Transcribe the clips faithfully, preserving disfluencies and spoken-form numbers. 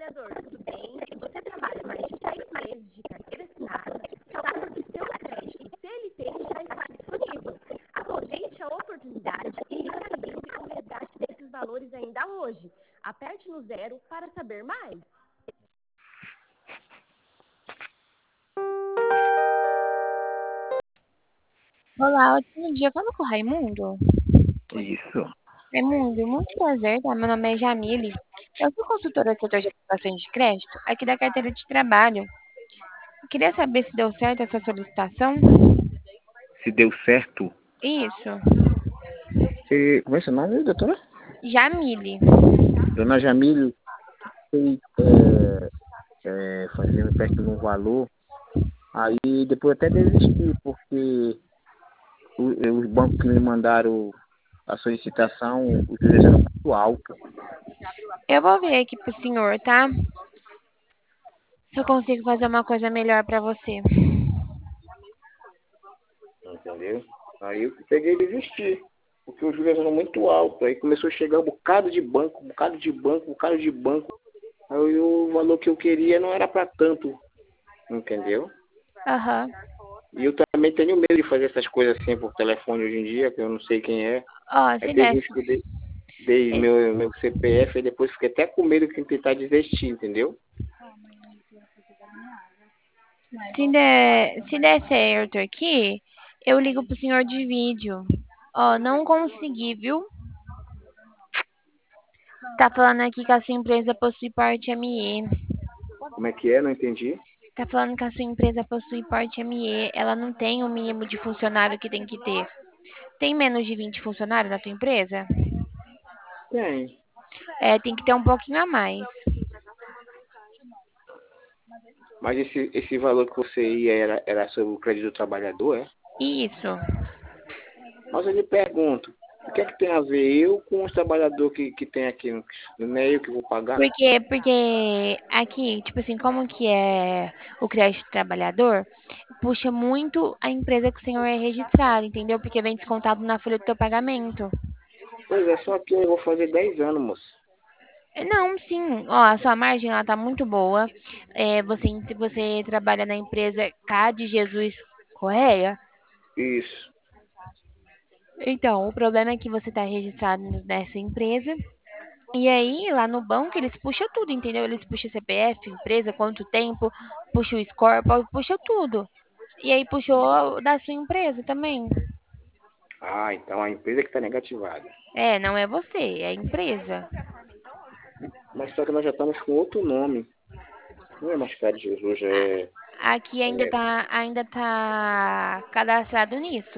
trabalhador, tudo bem? Se você trabalha mais de seis meses de carteira assinada, saiba que seu crédito C L T já está disponível. Aproveite a oportunidade e realize o resgate desses valores ainda hoje. Aperte no zero para saber mais. Olá, ótimo dia. Fala com o Raimundo. Isso. Raimundo, muito prazer, tá? Meu nome é Jamile. Eu sou consultora do setor de aplicações de crédito, aqui da carteira de trabalho. Eu queria saber se deu certo essa solicitação. Se deu certo. Isso, E, como é seu nome, doutora? Jamile. Dona Jamile, fez, é, é, fazer um empréstimo no valor. Aí depois até desisti, porque o- eh, os bancos que me mandaram a solicitação, os juros eram muito altos. Eu vou ver aqui pro senhor, tá? Se eu consigo fazer uma coisa melhor pra você. Entendeu? Aí eu peguei e desisti, porque os juros eram muito altos. Aí começou a chegar um bocado de banco, um bocado de banco, um bocado de banco. Aí o valor que eu queria não era para tanto, entendeu? Aham. E eu também tenho medo de fazer essas coisas assim por telefone hoje em dia, que eu não sei quem é. Ó, Aí se teve der, uns que eu dei, dei meu, meu C P F e depois fiquei até com medo de tentar desistir, entendeu? se der, se der certo aqui, eu ligo pro senhor de vídeo. Ó, não consegui, viu? Tá falando aqui que a sua empresa possui porte M E. Como é que é? Não entendi. Tá falando que a sua empresa possui porte M E. Ela não tem o mínimo de funcionário que tem que ter. Tem menos de vinte funcionários na tua empresa? Tem. É, tem que ter um pouquinho a mais. Mas esse, esse valor que você ia era, era sobre o crédito do trabalhador, é? Isso. Mas eu lhe pergunto, o que é que tem a ver eu com os trabalhadores que, que tem aqui? Não é eu que vou pagar? Porque, porque aqui, tipo assim, como que é o crédito trabalhador, puxa muito a empresa que o senhor é registrado, entendeu? Porque vem descontado na folha do teu pagamento. Pois é, só que eu vou fazer dez anos, moço. Não, sim. Ó, a sua margem ela tá muito boa. É, você, você trabalha na empresa K de Jesus Correia. Isso. Então, o problema é que você está registrado nessa empresa. E aí, lá no banco, eles puxam tudo, entendeu? Eles puxam C P F, empresa, quanto tempo, puxa o score, puxa tudo. E aí puxou da sua empresa também. Ah, então a empresa que está negativada. É, não é você, é a empresa. Mas só que nós já estamos com outro nome. Não é mais Cara de Jesus, é, Aqui ainda é tá, ainda tá cadastrado nisso.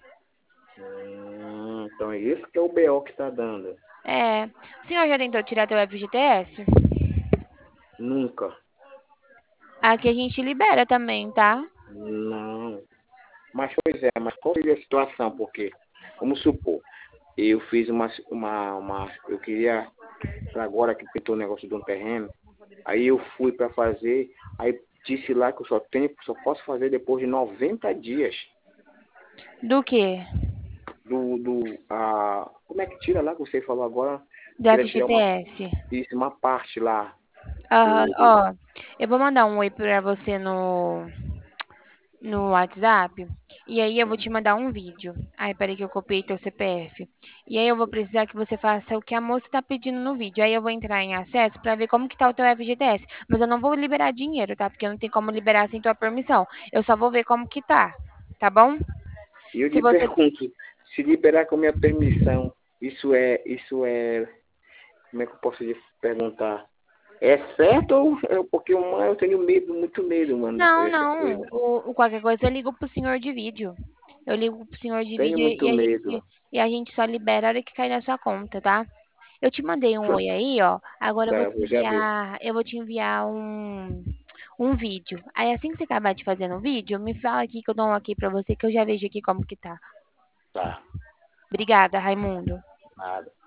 hum, então é isso que é o B O que está dando. É. O senhor já tentou tirar teu F G T S? Nunca. Aqui a gente libera também, tá? Não. Mas pois é, mas qual seria a situação? Porque, vamos supor, eu fiz uma, uma, uma eu queria, pra agora que pintou o negócio de um terreno, aí eu fui para fazer, aí disse lá que eu só tenho, só posso fazer depois de noventa dias Do quê? do, do a, como é que tira lá que você falou agora? Do Queria tirar uma, F G T S. isso, uma parte lá Aham, do, do ó, eu vou mandar um oi pra você no, no WhatsApp. E aí eu vou te mandar um vídeo. Aí, peraí que eu copiei teu C P F. E aí eu vou precisar que você faça o que a moça tá pedindo no vídeo. Aí eu vou entrar em acesso pra ver como que tá o teu F G T S. Mas eu não vou liberar dinheiro, tá? Porque não tem como liberar sem tua permissão. Eu só vou ver como que tá. Tá bom? E eu Se lhe você. pergunto, se liberar com minha permissão, isso é, isso é, como é que eu posso lhe perguntar? É certo ou é porque eu, eu tenho medo, muito medo, mano, de Não, fazer essas não. coisas. O, o qualquer coisa eu ligo pro senhor de vídeo. Eu ligo pro senhor de Tenho vídeo e muito a medo. gente, e a gente só libera a hora que cai na sua conta, tá? Eu te mandei um Só- oi aí, ó. Agora eu vou Tá, te vou já ver. enviar, eu vou te enviar um, um vídeo. Aí assim que você acabar de fazer no vídeo, me fala aqui que eu dou um aqui pra você que eu já vejo aqui como que tá. Tá, Obrigada, Raimundo. nada.